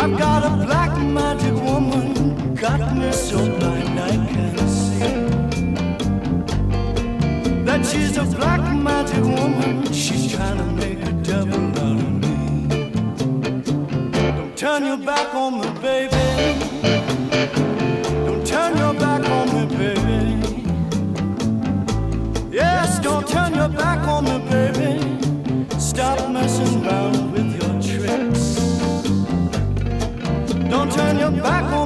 I've got a black magic woman, got me so blind I can't see. That she's a black magic woman, she's trying to make a devil out of me. Don't turn your back on me, baby. Don't turn your back on me, baby. Yes, don't turn your back on me, baby. Stop messing around with your tricks. Don't turn your back on